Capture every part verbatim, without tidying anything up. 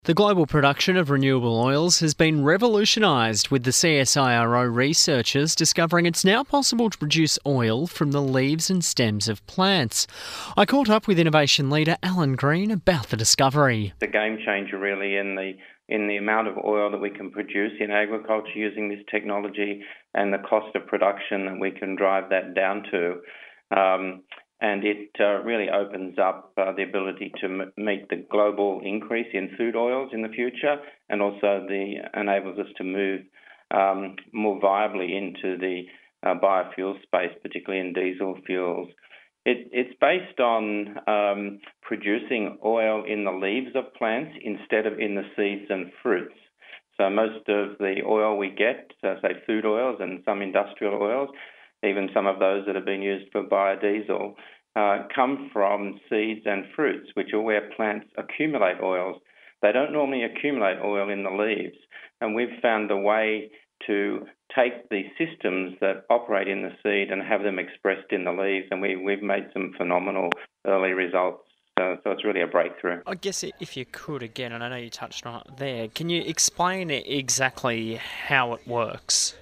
The global production of renewable oils has been revolutionised, with the C S I R O researchers discovering it's now possible to produce oil from the leaves and stems of plants. I caught up with innovation leader Alan Green about the discovery. The game changer really in the in the amount of oil that we can produce in agriculture using this technology and the cost of production that we can drive that down to. Um, And it uh, really opens up uh, the ability to m- meet the global increase in food oils in the future, and also the enables us to move um, more viably into the uh, biofuel space, particularly in diesel fuels. It, it's based on um, producing oil in the leaves of plants instead of in the seeds and fruits. So most of the oil we get, uh, say food oils and some industrial oils, even some of those that have been used for biodiesel, uh, come from seeds and fruits, which are where plants accumulate oils. They don't normally accumulate oil in the leaves, and we've found a way to take the systems that operate in the seed and have them expressed in the leaves, and we, we've made some phenomenal early results. So, so it's really a breakthrough. I guess if you could again, and I know you touched on it there, can you explain exactly how it works?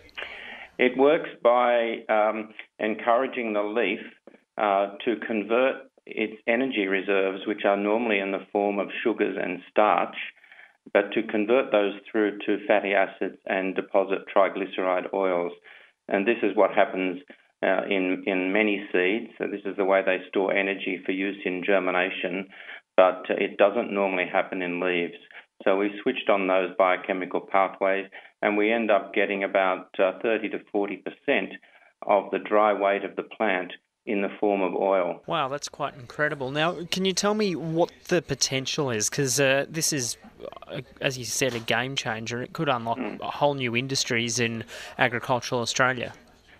It works by um, encouraging the leaf uh, to convert its energy reserves, which are normally in the form of sugars and starch, but to convert those through to fatty acids and deposit triglyceride oils. And this is what happens uh, in, in many seeds. So this is the way they store energy for use in germination, but it doesn't normally happen in leaves. So we switched on those biochemical pathways, and we end up getting about uh, thirty to forty percent of the dry weight of the plant in the form of oil. Wow, that's quite incredible. Now, can you tell me what the potential is? Because uh, this is, uh, as you said, a game changer. It could unlock mm. whole new industries in agricultural Australia.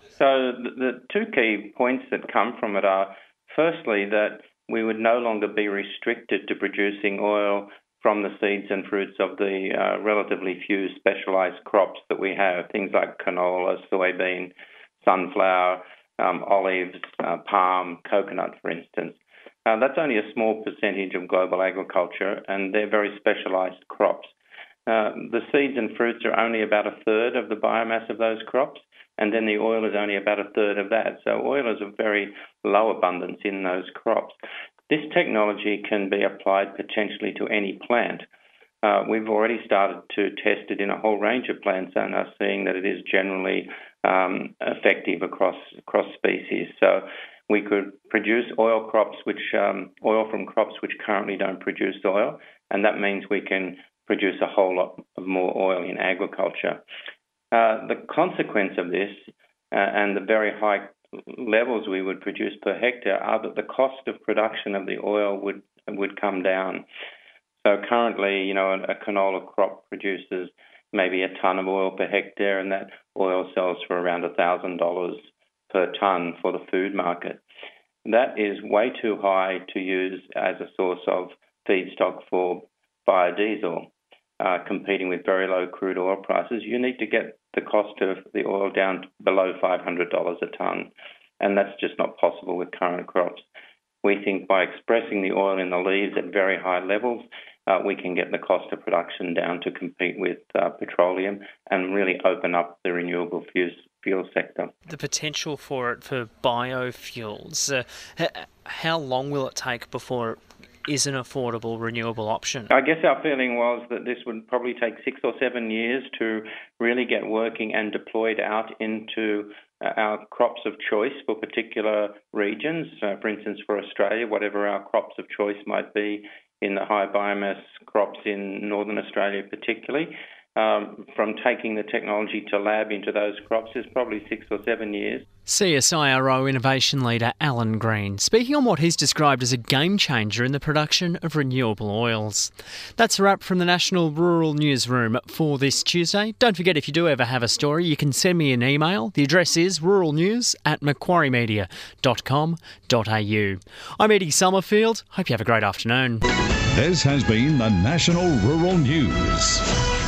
So the, the two key points that come from it are, firstly, that we would no longer be restricted to producing oil from the seeds and fruits of the uh, relatively few specialised crops that we have, things like canola, soybean, sunflower, um, olives, uh, palm, coconut, for instance. Uh, that's only a small percentage of global agriculture, and they're very specialised crops. Uh, the seeds and fruits are only about a third of the biomass of those crops, and then the oil is only about a third of that. So oil is a very low abundance in those crops. This technology can be applied potentially to any plant. Uh, we've already started to test it in a whole range of plants and are seeing that it is generally um, effective across across species. So we could produce oil crops, which um, oil from crops which currently don't produce oil, and that means we can produce a whole lot of more oil in agriculture. Uh, the consequence of this uh, and the very high levels we would produce per hectare are that the cost of production of the oil would would come down. So currently, you know, a, a canola crop produces maybe a tonne of oil per hectare, and that oil sells for around one thousand dollars per tonne for the food market. That is way too high to use as a source of feedstock for biodiesel, uh, competing with very low crude oil prices. You need to get the cost of the oil down to below five hundred dollars a tonne, and that's just not possible with current crops. We think by expressing the oil in the leaves at very high levels, uh, we can get the cost of production down to compete with uh, petroleum and really open up the renewable fuels, fuel sector. The potential for it for biofuels, uh, h- how long will it take before it is an affordable renewable option? I guess our feeling was that this would probably take six or seven years to really get working and deployed out into uh, our crops of choice for particular regions. Uh, for instance, for Australia, whatever our crops of choice might be in the high biomass crops in Northern Australia particularly. Um, from taking the technology to lab into those crops is probably six or seven years. C S I R O innovation leader Alan Green, speaking on what he's described as a game changer in the production of renewable oils. That's a wrap from the National Rural Newsroom for this Tuesday. Don't forget, if you do ever have a story, you can send me an email. The address is ruralnews at macquarie media dot com dot a u. I'm Eddie Summerfield. Hope you have a great afternoon. This has been the National Rural News.